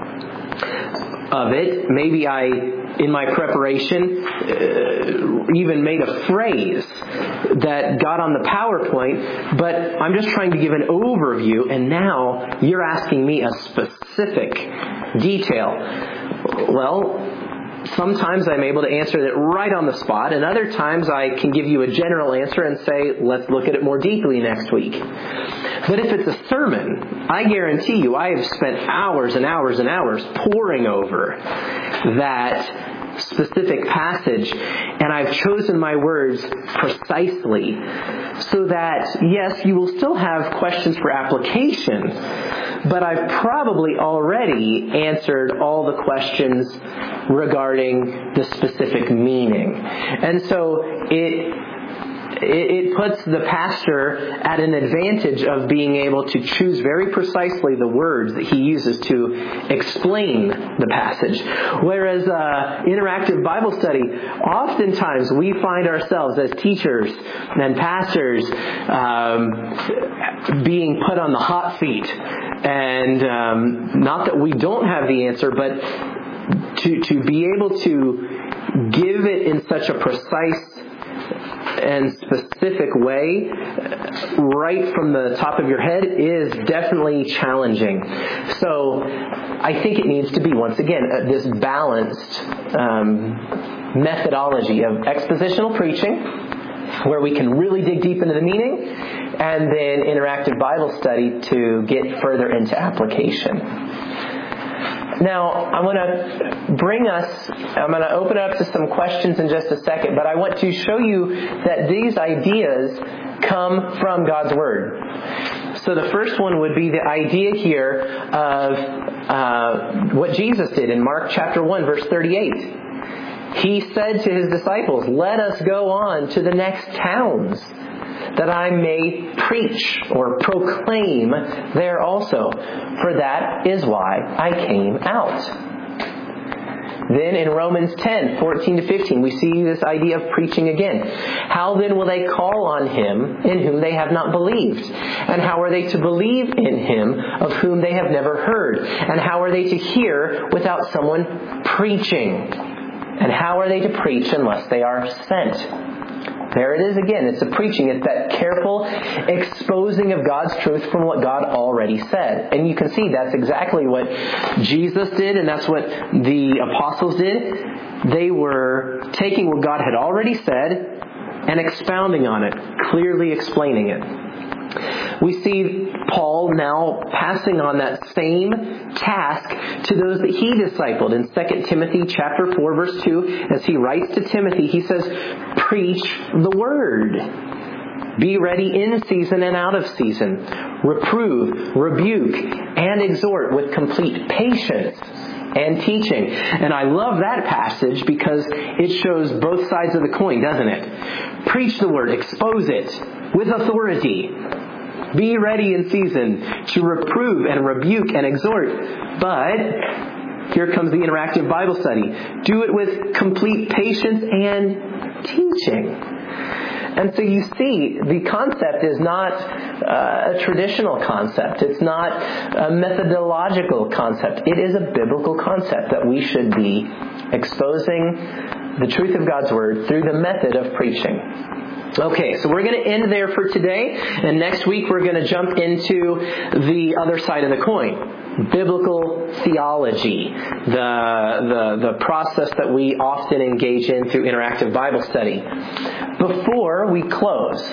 of it. Maybe I, in my preparation, even made a phrase that got on the PowerPoint, but I'm just trying to give an overview, and now you're asking me a specific detail. Well, sometimes I'm able to answer it right on the spot, and other times I can give you a general answer and say, let's look at it more deeply next week. But if it's a sermon, I guarantee you I have spent hours and hours and hours poring over that specific passage, and I've chosen my words precisely so that, yes, you will still have questions for application, but I've probably already answered all the questions regarding the specific meaning. And so it puts the pastor at an advantage of being able to choose very precisely the words that he uses to explain the passage. Whereas interactive Bible study, oftentimes we find ourselves as teachers and pastors being put on the hot seat. And not that we don't have the answer, but to be able to give it in such a precise and specific way right from the top of your head is definitely challenging. So I think it needs to be, once again, this balanced methodology of expositional preaching, where we can really dig deep into the meaning, and then interactive Bible study to get further into application. Now, I'm going to open up to some questions in just a second, but I want to show you that these ideas come from God's Word. So the first one would be the idea here of what Jesus did in Mark chapter 1, verse 38. He said to his disciples, "Let us go on to the next towns, that I may preach or proclaim there also. For that is why I came out." Then in Romans 10, 14 to 15, we see this idea of preaching again. "How then will they call on him in whom they have not believed? And how are they to believe in him of whom they have never heard? And how are they to hear without someone preaching? And how are they to preach unless they are sent?" There it is again. It's the preaching. It's that careful exposing of God's truth from what God already said. And you can see that's exactly what Jesus did, and that's what the apostles did. They were taking what God had already said and expounding on it, clearly explaining it. We see Paul now passing on that same task to those that he discipled. In 2 Timothy chapter 4, verse 2, as he writes to Timothy, he says, "Preach the word. Be ready in season and out of season. Reprove, rebuke, and exhort with complete patience and teaching." And I love that passage because it shows both sides of the coin, doesn't it? Preach the word, expose it with authority. Be ready in season to reprove and rebuke and exhort. But here comes the interactive Bible study. Do it with complete patience and teaching. And so you see, the concept is not a traditional concept. It's not a methodological concept. It is a biblical concept that we should be exposing the truth of God's Word through the method of preaching. Okay, so we're going to end there for today, and next week we're going to jump into the other side of the coin, biblical theology, the process that we often engage in through interactive Bible study. Before we close,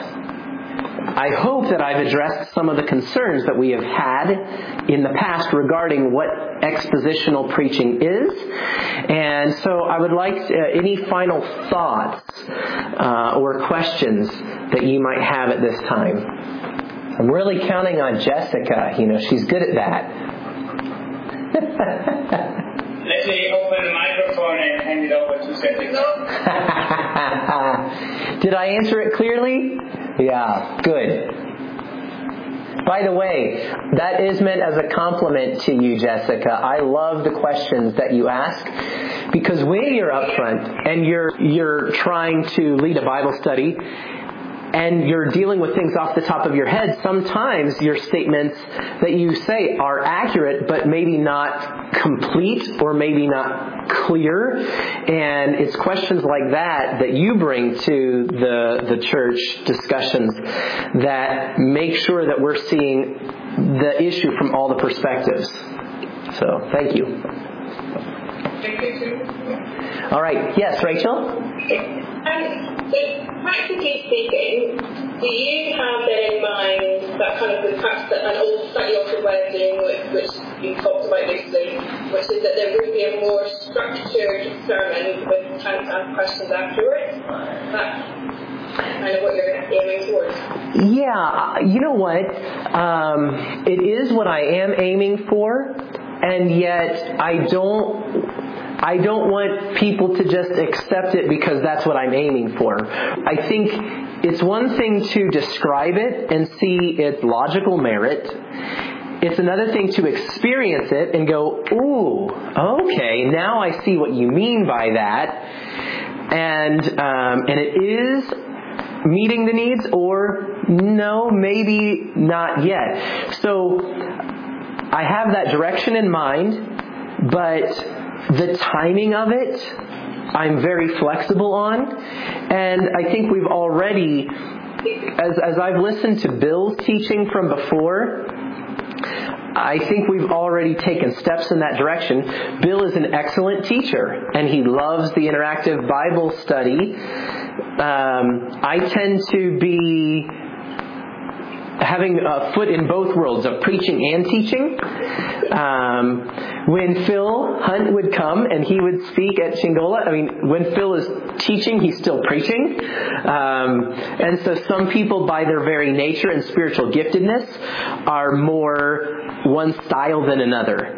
I hope that I've addressed some of the concerns that we have had in the past regarding what expositional preaching is. And so I would like any final thoughts or questions that you might have at this time. I'm really counting on Jessica. She's good at that. Let me open the microphone and hand it over to Jessica. Did I answer it clearly? Yeah, good. By the way, that is meant as a compliment to you, Jessica. I love the questions that you ask, because when you're up front and you're trying to lead a Bible study and you're dealing with things off the top of your head, sometimes your statements that you say are accurate, but maybe not complete or maybe not clear. And it's questions like that you bring to the church discussions that make sure that we're seeing the issue from all the perspectives. So, thank you. Thank you too. All right. Yes, Rachel? So practically speaking, do you have in mind that kind of perhaps an old, slightly altered way of doing which you talked about recently, which is that there would be a more structured sermon with time to ask questions afterwards? That's kind of what you're aiming towards. Yeah, you know what? It is what I am aiming for, and yet I don't want people to just accept it because that's what I'm aiming for. I think it's one thing to describe it and see its logical merit. It's another thing to experience it and go, ooh, okay, now I see what you mean by that. And it is meeting the needs, or no, maybe not yet. So I have that direction in mind, but the timing of it, I'm very flexible on. And I think we've already, as I've listened to Bill's teaching from before, I think we've already taken steps in that direction. Bill is an excellent teacher, and he loves the interactive Bible study. I tend to be having a foot in both worlds of preaching and teaching. When Phil Hunt would come and he would speak at Chingola, when Phil is teaching, he's still preaching. And so some people, by their very nature and spiritual giftedness, are more one style than another.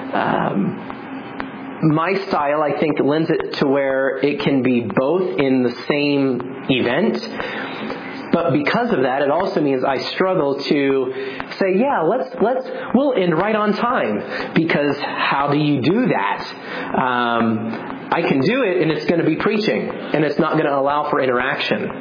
My style, I think, lends it to where it can be both in the same event. But because of that, it also means I struggle to say, yeah, we'll end right on time. Because how do you do that? I can do it, and it's going to be preaching, and it's not going to allow for interaction.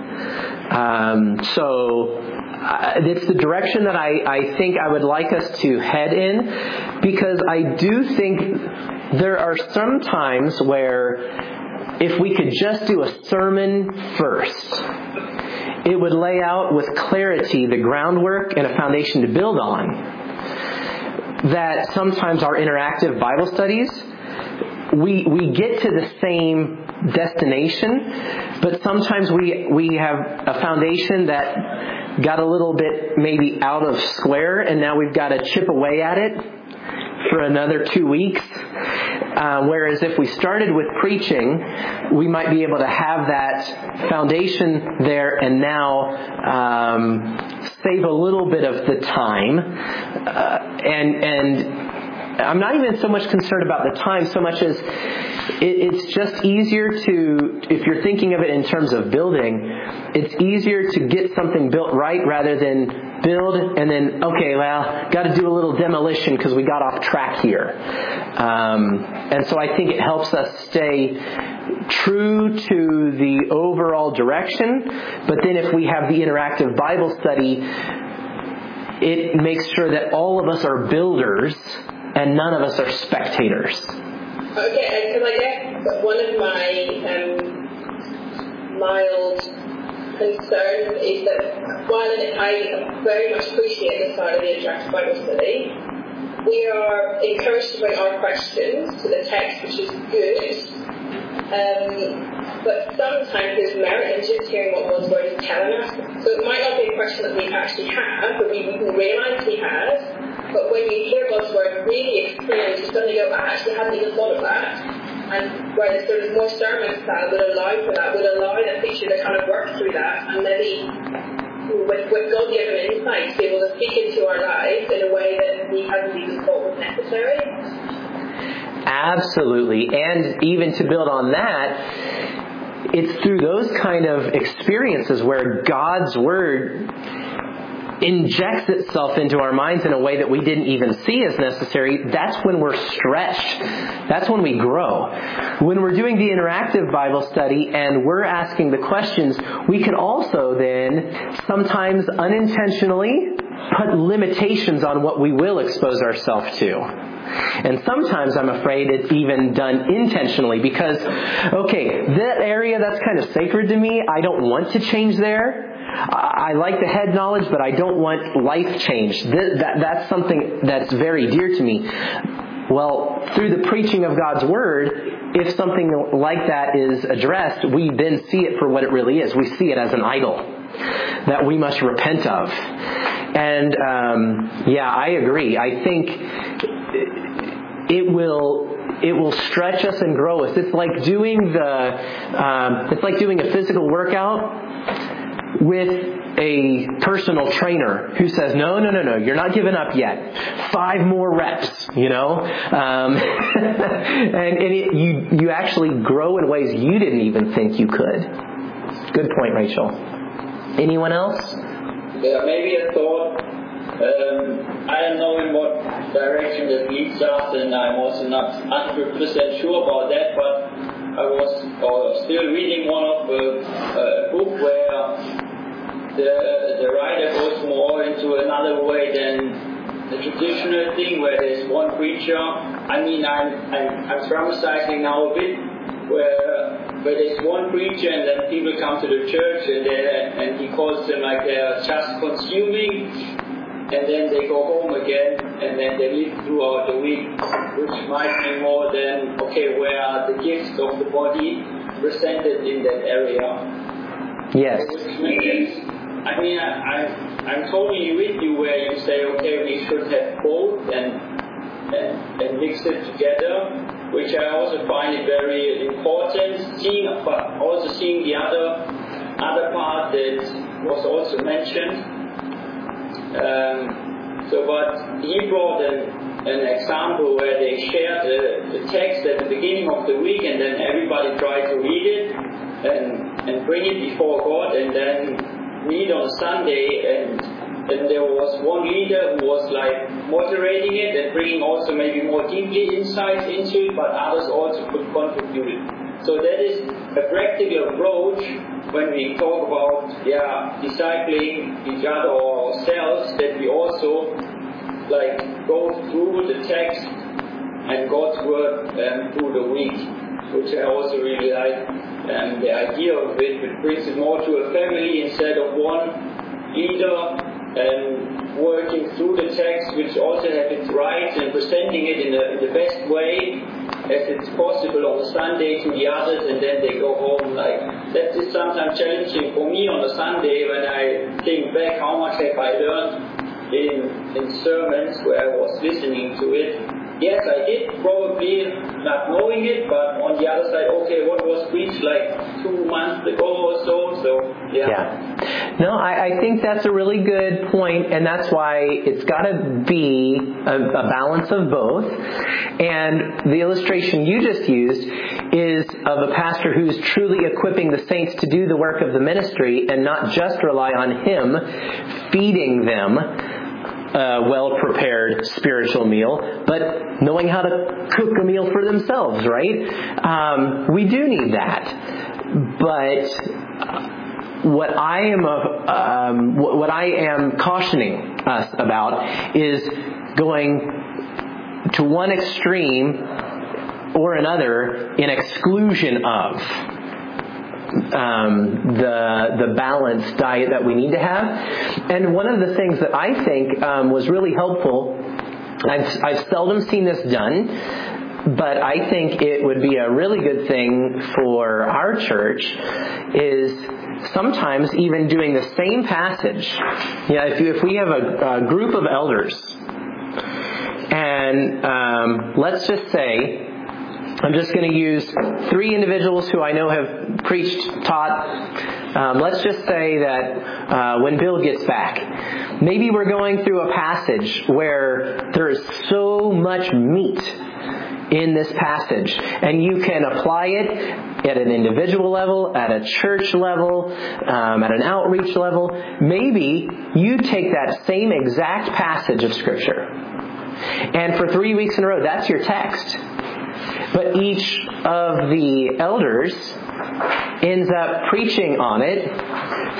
So it's the direction that I think I would like us to head in, because I do think there are some times where if we could just do a sermon first, it would lay out with clarity the groundwork and a foundation to build on. That sometimes our interactive Bible studies, we get to the same destination, but sometimes we have a foundation that got a little bit maybe out of square, and now we've got to chip away at it for another 2 weeks. Whereas if we started with preaching, we might be able to have that foundation there and now save a little bit of the time. And I'm not even so much concerned about the time so much as it's just easier to, if you're thinking of it in terms of building, it's easier to get something built right rather than build and then, okay, well, got to do a little demolition because we got off track here. And so I think it helps us stay true to the overall direction, but then if we have the interactive Bible study, it makes sure that all of us are builders and none of us are spectators. Okay, because I guess one of my mild concerns is that while I very much appreciate the side of the interactive Bible study, we are encouraged to bring our questions to the text, which is good. But sometimes there's merit in just hearing what God's Word is telling us. So it might not be a question that we actually have, but we can realise we have. But when you hear God's Word really explained, you suddenly go, I actually hadn't even thought of that. And whereas sort of more sermon style would allow for that, would allow the preacher to kind of work through that, and maybe with God-given insight to be able to speak into our lives in a way that we hadn't even thought was necessary. Absolutely. And even to build on that, it's through those kind of experiences where God's Word injects itself into our minds in a way that we didn't even see as necessary. That's when we're stretched. That's when we grow. When we're doing the interactive Bible study and we're asking the questions, we can also then sometimes unintentionally put limitations on what we will expose ourselves to. And sometimes I'm afraid it's even done intentionally because, okay, that area that's kind of sacred to me, I don't want to change there. I like the head knowledge, but I don't want life change. That's something that's very dear to me. Well, through the preaching of God's Word, if something like that is addressed, we then see it for what it really is. We see it as an idol that we must repent of. And, I agree. I think it will stretch us and grow us. It's like doing a physical workout with a personal trainer who says, no, you're not giving up yet. 5 more reps, and you actually grow in ways you didn't even think you could. Good point, Rachel. Anyone else? Yeah, maybe a thought. I don't know in what direction that leads us, and I'm also not 100% sure about that, but I was still reading one of a book where the writer goes more into another way than the traditional thing where there's one preacher. I mean, I'm dramatizing now a bit, where there's one preacher and then people come to the church and he calls them like they're just consuming, and then they go home again and then they live throughout the week, which might be more than, okay, where are the gifts of the body presented in that area? Yes. Which means, I mean, I'm totally with you where you say, okay, we should have both and mix it together, which I also find it very important. But also seeing the other part that was also mentioned. But he brought an example where they shared the text at the beginning of the week, and then everybody tried to read it and bring it before God, and then read on Sunday, and there was one leader who was like moderating it and bringing also maybe more deeply insights into it, but others also could contribute. So that is a practical approach when we talk about discipling each other or ourselves, that we also like go through the text and God's word through the week, which I also really like. And the idea of it brings it more to a family instead of one leader working through the text, which also have its rights, and presenting it in the best way as it's possible on a Sunday to the others, and then they go home. Like that is sometimes challenging for me on a Sunday when I think back how much have I learned in sermons where I was listening to it. Yes, I did, probably not knowing it, but on the other side, okay, what was preached like 2 months ago or so, No, I think that's a really good point, and that's why it's got to be a balance of both. And the illustration you just used is of a pastor who's truly equipping the saints to do the work of the ministry and not just rely on him feeding them a well-prepared spiritual meal, but knowing how to cook a meal for themselves, right? We do need that. But what I am cautioning us about is going to one extreme or another in exclusion of the balanced diet that we need to have. And one of the things that I think was really helpful, I've seldom seen this done, but I think it would be a really good thing for our church, is sometimes even doing the same passage. If we have a group of elders, and let's just say, I'm just going to use 3 individuals who I know have preached, taught. Let's just say that when Bill gets back, maybe we're going through a passage where there is so much meat in this passage, and you can apply it at an individual level, at a church level, at an outreach level. Maybe you take that same exact passage of Scripture, and for 3 weeks in a row, that's your text. But each of the elders ends up preaching on it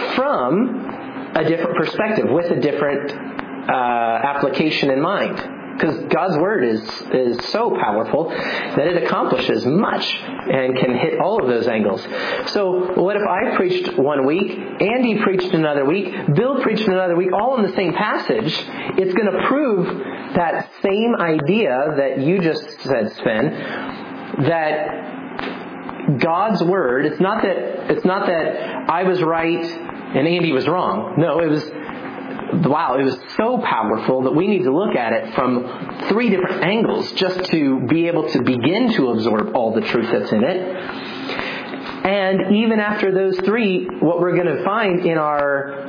from a different perspective, with a different application in mind. because God's Word is so powerful that it accomplishes much and can hit all of those angles. So what if I preached one week, Andy preached another week, Bill preached another week, all in the same passage? It's going to prove that same idea that you just said, Sven, that God's Word, it's not that I was right and Andy was wrong. No, it was so powerful that we need to look at it from 3 different angles just to be able to begin to absorb all the truth that's in it. And even after those 3, what we're going to find in our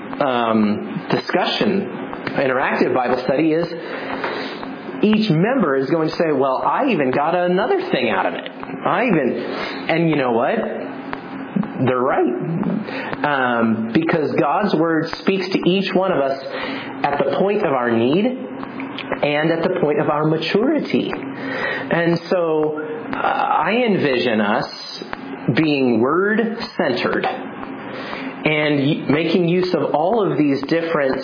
discussion, interactive Bible study, is each member is going to say, well, I even got another thing out of it. And you know what? They're right. Because God's Word speaks to each one of us at the point of our need and at the point of our maturity. And so I envision us being Word-centered and making use of all of these different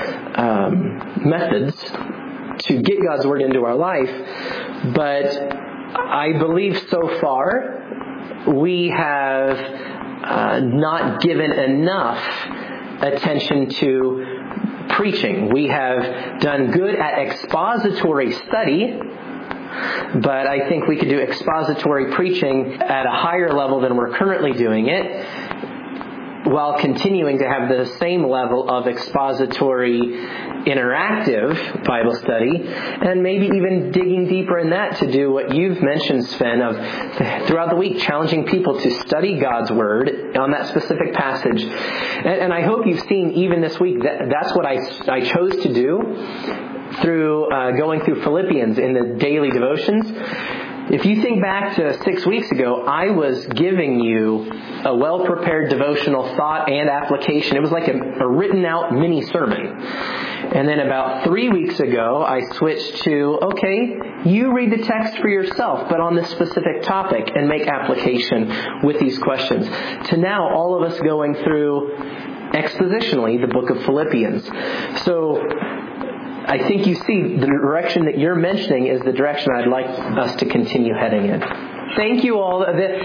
methods to get God's Word into our life. But I believe so far we have not given enough attention to preaching. We have done good at expository study, but I think we could do expository preaching at a higher level than we're currently doing it, while continuing to have the same level of expository interactive Bible study, and maybe even digging deeper in that to do what you've mentioned, Sven, of throughout the week challenging people to study God's Word on that specific passage. And I hope you've seen even this week that's what I chose to do through going through Philippians in the daily devotions. If you think back to 6 weeks ago, I was giving you a well-prepared devotional thought and application. It was like a written-out mini-sermon. And then about 3 weeks ago, I switched to, okay, you read the text for yourself, but on this specific topic, and make application with these questions. To now, all of us going through expositionally the book of Philippians. So I think you see the direction that you're mentioning is the direction I'd like us to continue heading in. Thank you all.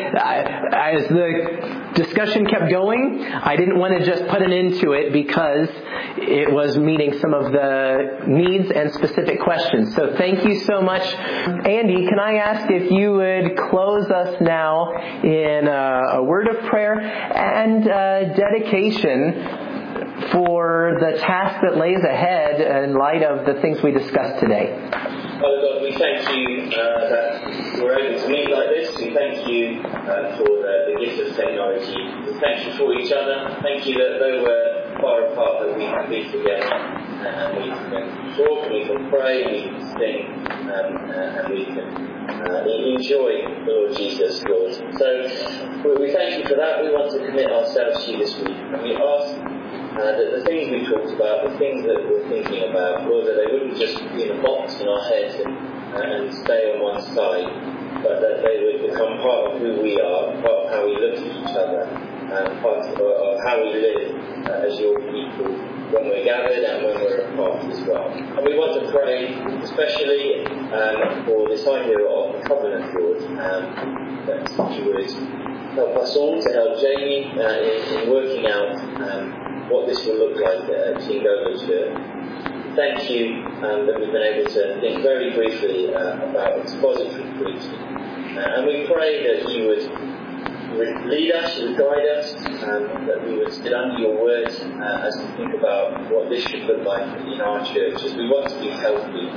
As the discussion kept going, I didn't want to just put an end to it because it was meeting some of the needs and specific questions. So thank you so much. Andy, can I ask if you would close us now in a word of prayer and dedication for the task that lays ahead in light of the things we discussed today. Father God, we thank you that we're able to meet like this. We thank you for the gift of technology. We thank you for each other. Thank you that though we're far apart, that we can be together and we can talk and we can pray and we can sing and we can enjoy the Lord Jesus, Lord. So we thank you for that. We want to commit ourselves to you this week. And we ask that the things we talked about, the things that we're thinking about, Lord, that they wouldn't just be in a box in our heads and stay on one side, but that they would become part of who we are, part of how we look at each other, and part of how we live as your people when we're gathered and when we're apart as well. And we want to pray especially for this idea of the covenant, Lord, that you would help us all to help Jamie in working out what this will look like at Tingola Church. Thank you that we've been able to think very briefly about expository preaching. And we pray that you would lead us, you would guide us, that we would sit under your words as we think about what this should look like in our church, as we want to be healthy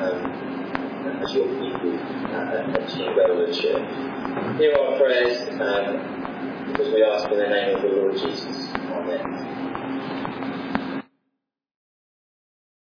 as your people at Tingola Church. Hear our prayers, because we ask in the name of the Lord Jesus. Amen.